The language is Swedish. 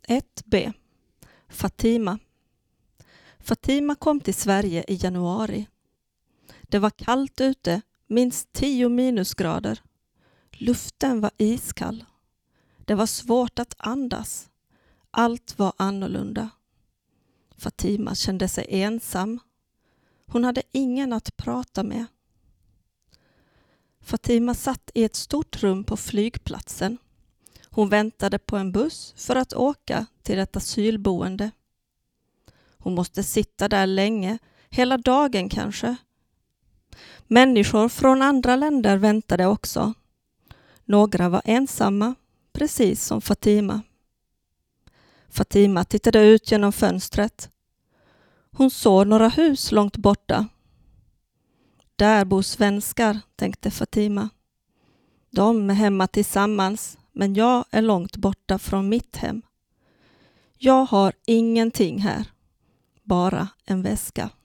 1b. Fatima. Fatima kom till Sverige i januari. Det var kallt ute, minst 10 minusgrader. Luften var iskall. Det var svårt att andas. Allt var annorlunda. Fatima kände sig ensam. Hon hade ingen att prata med. Fatima satt i ett stort rum på flygplatsen. Hon väntade på en buss för att åka till ett asylboende. Hon måste sitta där länge, hela dagen kanske. Människor från andra länder väntade också. Några var ensamma, precis som Fatima. Fatima tittade ut genom fönstret. Hon såg några hus långt borta. Där bor svenskar, tänkte Fatima. De är hemma tillsammans, men jag är långt borta från mitt hem. Jag har ingenting här, bara en väska.